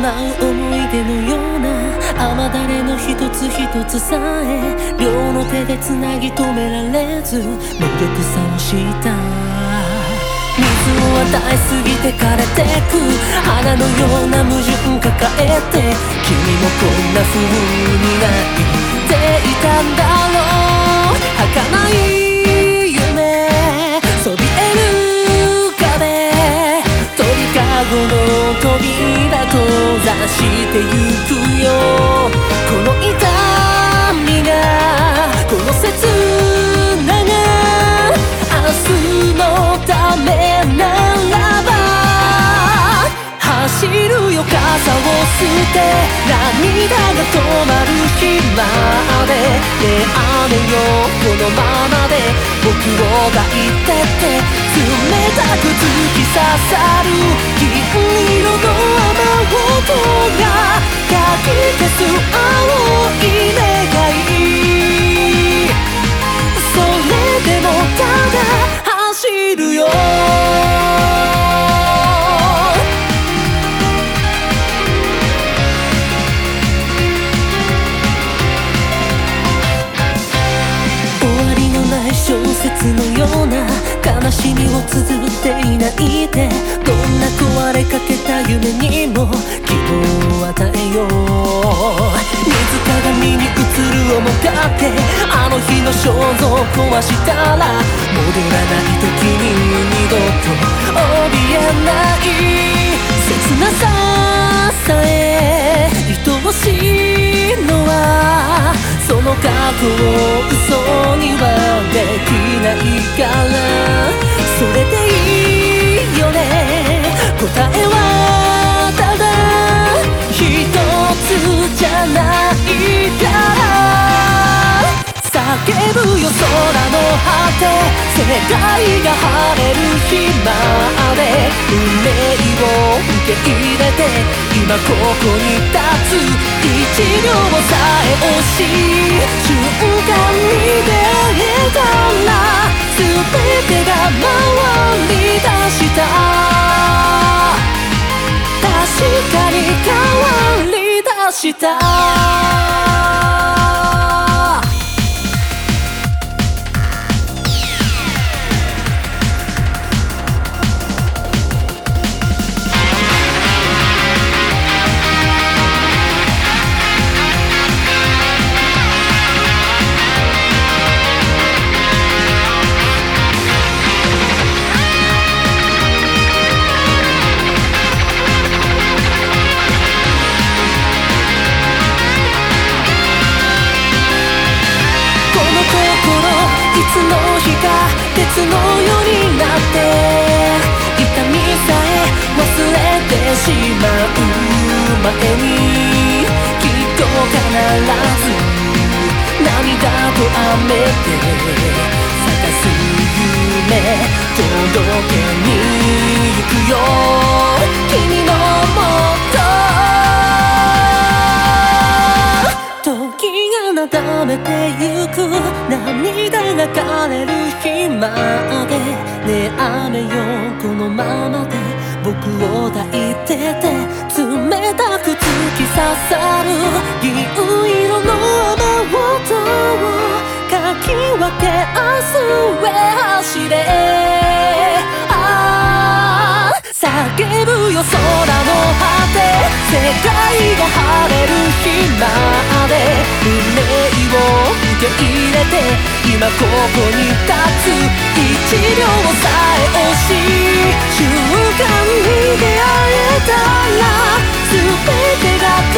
う思い出のような雨だれの一つ一つさえ両の手でつなぎ止められず無力さをした水を与えすぎて枯れてく花のような矛盾抱えて君もこんな風に泣いていたんだろう儚い夢そびえる壁鳥かごの扉閉ざしてゆくよこの痛みがこの切なが明日のためならば走るよ傘を捨て涙が止まる日までねえ雨よこのままで僕を抱いてて冷たく突き刺さる銀色の雨音がかき消す青い願いそれでもただ走るよ小説のような悲しみを綴っていないでどんな壊れかけた夢にも希望を与えよう水鏡に映る面影あの日の肖像を壊したら戻らない時に二度と怯えない切なささえ愛おしいのはその過去を嘘にはできないからそれでいいよね答えはただ一つじゃないから叫ぶよ空の果て世界が晴れる日まで運命を受け入れて今ここに立つ一秒さえ惜しい瞬間に出会えたら全てが回り出した確かに変わり出したいつの日か別のようになって痛みさえ忘れてしまう前にきっと必ず涙と雨で咲かす夢届けに行くよ君のもと時がなだめてゆく涙が枯れる日までねえ雨よこのままで僕を抱いてて冷たく突き刺さる銀色の雨音をかき分け明日へ走れ叫ぶよ空の果て世界が晴れる日まで運命を受け入れて今ここに立つ一秒さえ惜しい瞬間に出会えたら全てが